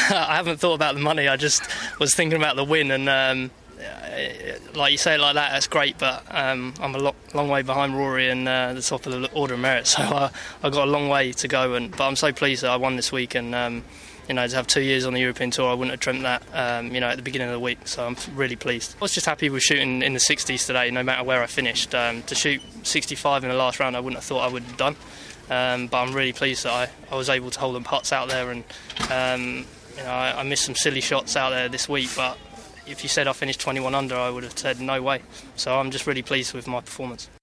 I haven't thought about the money. I just was thinking about the win, and like you say it like that, that's great. But I'm a long way behind Rory and the top of the order of merit, so I got a long way to go. But I'm so pleased that I won this week, and to have 2 years on the European Tour, I wouldn't have dreamt that, at the beginning of the week. So I'm really pleased. I was just happy with shooting in the 60s today, no matter where I finished. To shoot 65 in the last round, I wouldn't have thought I would have done. But I'm really pleased that I was able to hold them putts out there, and I missed some silly shots out there this week, but if you said I finished 21 under, I would have said no way. So I'm just really pleased with my performance.